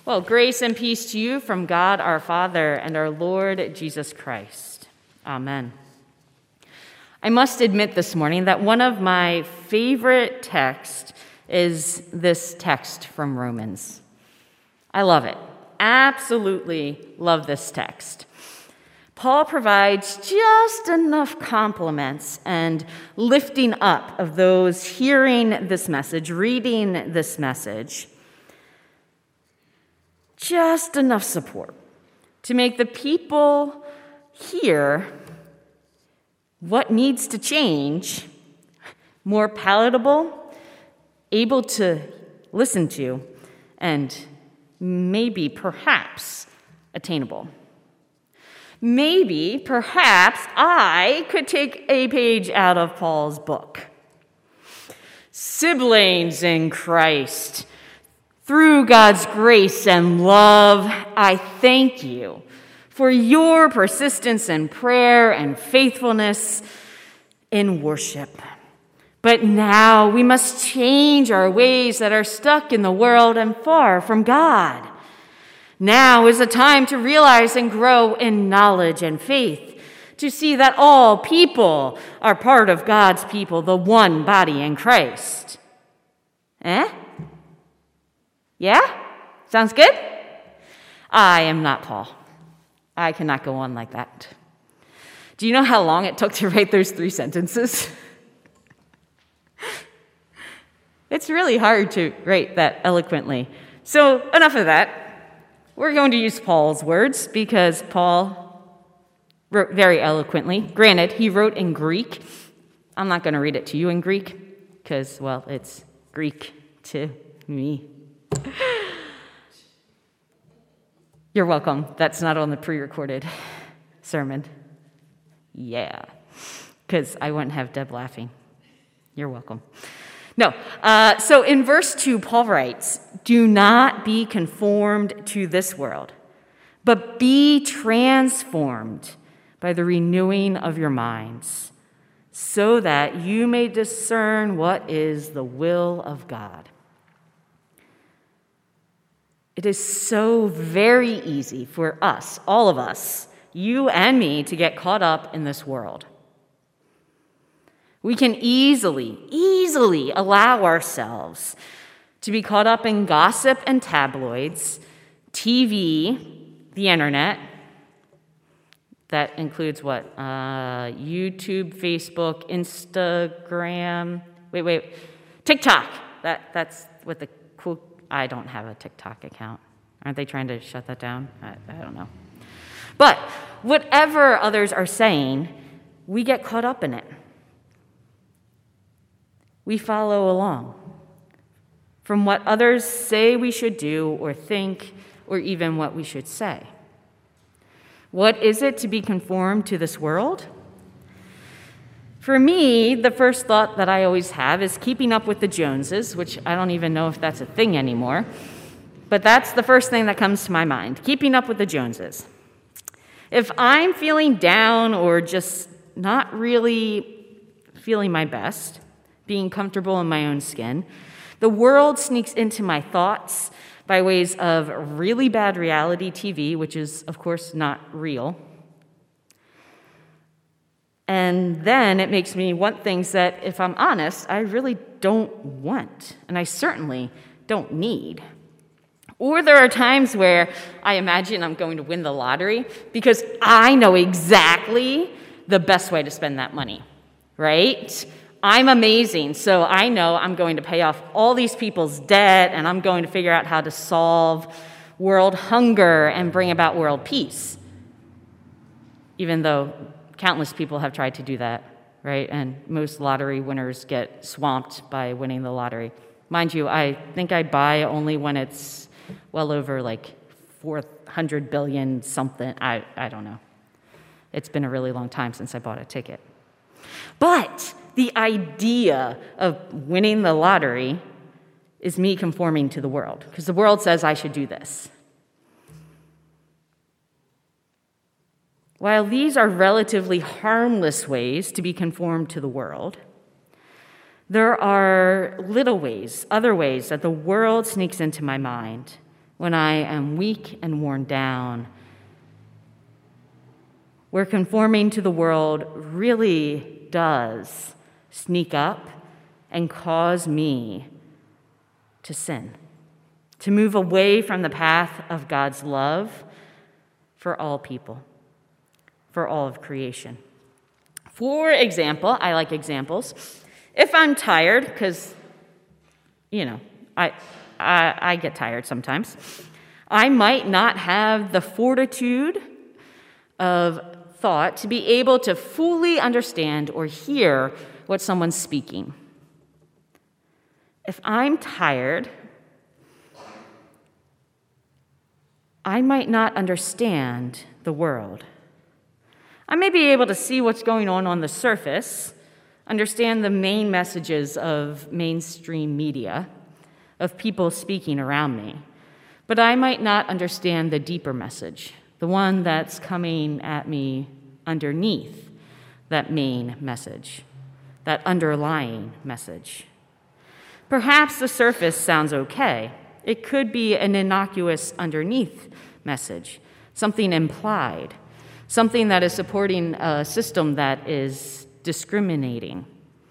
Well, grace and peace to you from God our Father and our Lord Jesus Christ. Amen. I must admit this morning that one of my favorite texts is this text from Romans. I love it. Absolutely love this text. Paul provides just enough compliments and lifting up of those hearing this message, reading this message. Just enough support to make the people hear what needs to change more palatable, able to listen to, and maybe, perhaps, attainable. Maybe, perhaps, I could take a page out of Paul's book. Siblings in Christ, through God's grace and love, I thank you for your persistence in prayer and faithfulness in worship. But now we must change our ways that are stuck in the world and far from God. Now is a time to realize and grow in knowledge and faith, to see that all people are part of God's people, the one body in Christ. Yeah? Sounds good? I am not Paul. I cannot go on like that. Do you know how long it took to write those 3 sentences? It's really hard to write that eloquently. So enough of that. We're going to use Paul's words because Paul wrote very eloquently. Granted, he wrote in Greek. I'm not going to read it to you in Greek because, well, it's Greek to me. You're welcome. That's not on the pre-recorded sermon. Yeah, because I wouldn't have Deb laughing. You're welcome. No, so in verse 2, Paul writes, "Do not be conformed to this world, but be transformed by the renewing of your minds, so that you may discern what is the will of God." It is so very easy for us, all of us, you and me, to get caught up in this world. We can easily allow ourselves to be caught up in gossip and tabloids, TV, the internet. That includes what? YouTube, Facebook, Instagram. TikTok. That's what the cool. I don't have a TikTok account. Aren't they trying to shut that down? I don't know. But whatever others are saying, we get caught up in it. We follow along from what others say we should do or think or even what we should say. What is it to be conformed to this world? For me, the first thought that I always have is keeping up with the Joneses, which I don't even know if that's a thing anymore. But that's the first thing that comes to my mind, keeping up with the Joneses. If I'm feeling down or just not really feeling my best, being comfortable in my own skin, the world sneaks into my thoughts by ways of really bad reality TV, which is, of course, not real. And then it makes me want things that, if I'm honest, I really don't want, and I certainly don't need. Or there are times where I imagine I'm going to win the lottery because I know exactly the best way to spend that money, right? I'm amazing, so I know I'm going to pay off all these people's debt, and I'm going to figure out how to solve world hunger and bring about world peace. Even though countless people have tried to do that, right? And most lottery winners get swamped by winning the lottery. Mind you, I think I buy only when it's well over like 400 billion something. I don't know. It's been a really long time since I bought a ticket. But the idea of winning the lottery is me conforming to the world, because the world says I should do this. While these are relatively harmless ways to be conformed to the world, there are little ways, other ways that the world sneaks into my mind when I am weak and worn down, where conforming to the world really does sneak up and cause me to sin, to move away from the path of God's love for all people, for all of creation. For example, I like examples. If I'm tired, because, I get tired sometimes, I might not have the fortitude of thought to be able to fully understand or hear what someone's speaking. If I'm tired, I might not understand the world. I may be able to see what's going on the surface, understand the main messages of mainstream media, of people speaking around me, but I might not understand the deeper message, the one that's coming at me underneath that main message, that underlying message. Perhaps the surface sounds okay. It could be an innocuous underneath message, something implied, something that is supporting a system that is discriminating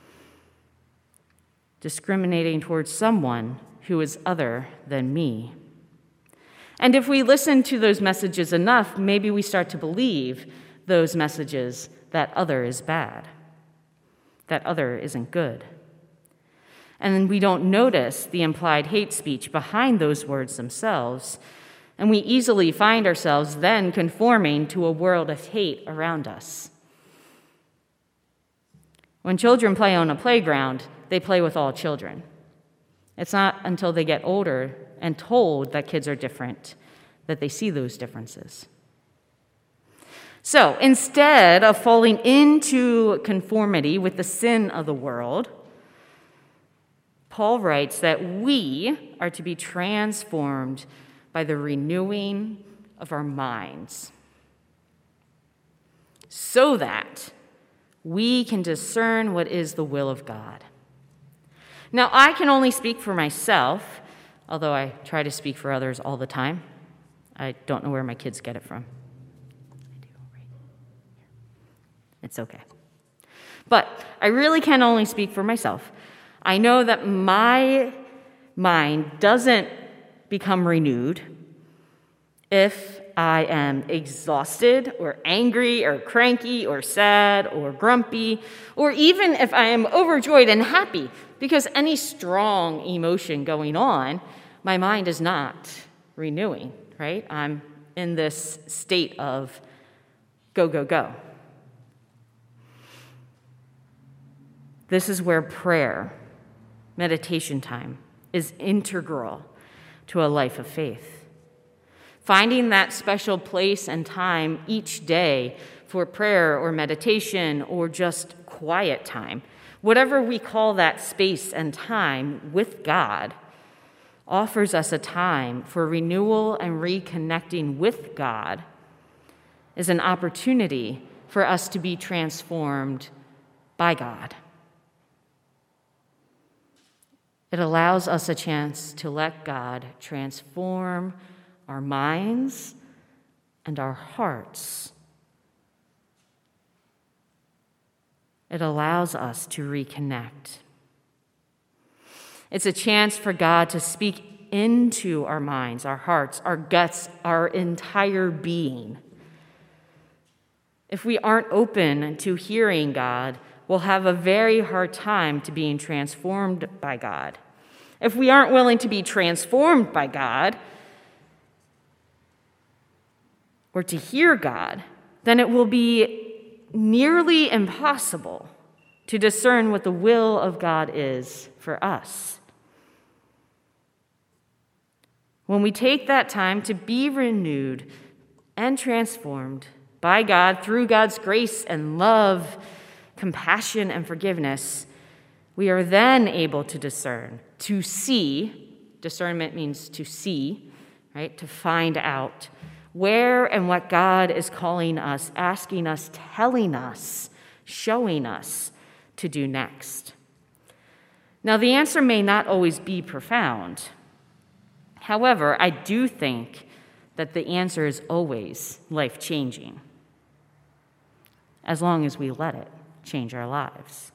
towards someone who is other than me. And if we listen to those messages enough, maybe we start to believe those messages that other is bad, that other isn't good. And then we don't notice the implied hate speech behind those words themselves, and we easily find ourselves then conforming to a world of hate around us. When children play on a playground, they play with all children. It's not until they get older and told that kids are different that they see those differences. So instead of falling into conformity with the sin of the world, Paul writes that we are to be transformed by the renewing of our minds so that we can discern what is the will of God. Now, I can only speak for myself, although I try to speak for others all the time. I don't know where my kids get it from. I do, right? It's okay. But I really can only speak for myself. I know that my mind doesn't become renewed if I am exhausted or angry or cranky or sad or grumpy, or even if I am overjoyed and happy, because any strong emotion going on, my mind is not renewing, right? I'm in this state of go, go, go. This is where prayer, meditation time, is integral to a life of faith. Finding that special place and time each day for prayer or meditation or just quiet time, whatever we call that space and time with God, offers us a time for renewal and reconnecting with God, is an opportunity for us to be transformed by God. It allows us a chance to let God transform our minds and our hearts. It allows us to reconnect. It's a chance for God to speak into our minds, our hearts, our guts, our entire being. If we aren't open to hearing God, we'll have a very hard time to being transformed by God. If we aren't willing to be transformed by God or to hear God, then it will be nearly impossible to discern what the will of God is for us. When we take that time to be renewed and transformed by God through God's grace and love, compassion and forgiveness, we are then able to discern, to see. Discernment means to see, right? To find out where and what God is calling us, asking us, telling us, showing us to do next. Now, the answer may not always be profound. However, I do think that the answer is always life-changing, as long as we let it change our lives.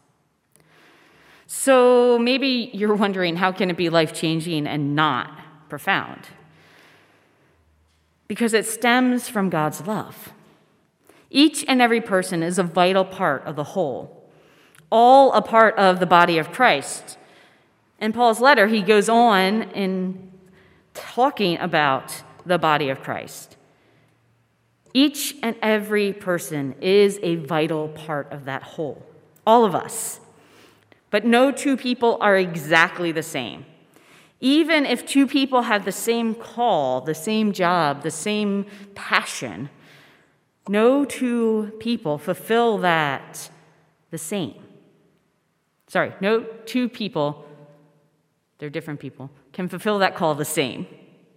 So maybe you're wondering, how can it be life-changing and not profound? Because it stems from God's love. Each and every person is a vital part of the whole, all a part of the body of Christ. In Paul's letter, he goes on in talking about the body of Christ. Each and every person is a vital part of that whole, all of us. But no two people are exactly the same. Even if two people have the same call, the same job, the same passion, no two people fulfill that the same. No two people, they're different people, can fulfill that call the same.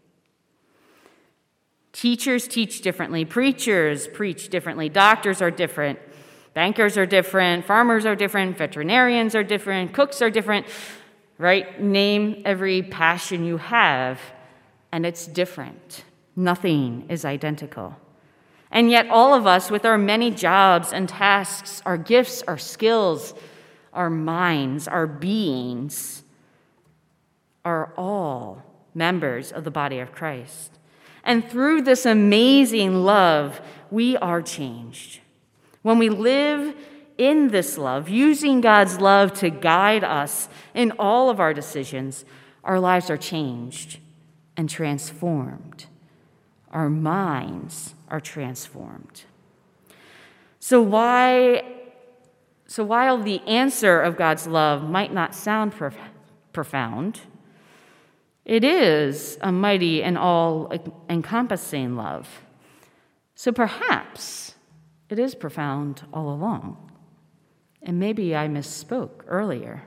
Teachers teach differently, preachers preach differently, doctors are different, bankers are different, farmers are different, veterinarians are different, cooks are different, right? Name every passion you have, and it's different. Nothing is identical. And yet all of us, with our many jobs and tasks, our gifts, our skills, our minds, our beings, are all members of the body of Christ. And through this amazing love, we are changed. When we live in this love, using God's love to guide us in all of our decisions, our lives are changed and transformed. Our minds are transformed. So while the answer of God's love might not sound profound, it is a mighty and all-encompassing love. So perhaps it is profound all along. And maybe I misspoke earlier.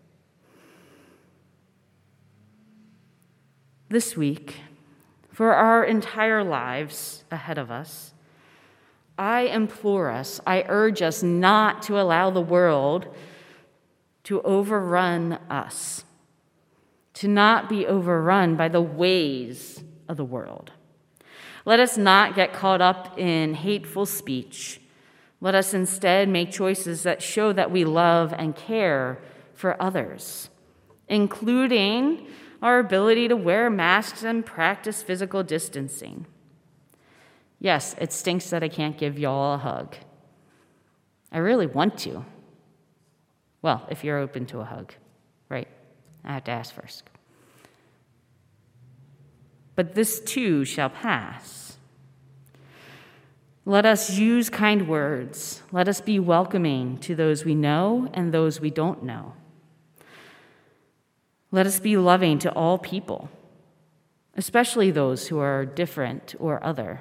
This week, for our entire lives ahead of us, I implore us, I urge us not to allow the world to overrun us, to not be overrun by the ways of the world. Let us not get caught up in hateful speech. Let us instead make choices that show that we love and care for others, including our ability to wear masks and practice physical distancing. Yes, it stinks that I can't give y'all a hug. I really want to. Well, if you're open to a hug, right? I have to ask first. But this too shall pass. Let us use kind words. Let us be welcoming to those we know and those we don't know. Let us be loving to all people, especially those who are different or other.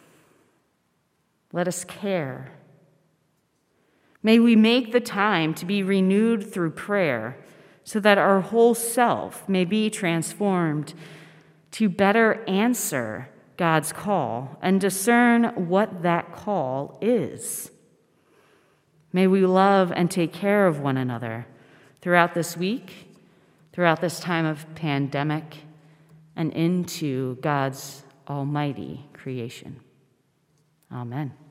Let us care. May we make the time to be renewed through prayer so that our whole self may be transformed to better answer God's call and discern what that call is. May we love and take care of one another throughout this week, throughout this time of pandemic, and into God's almighty creation. Amen.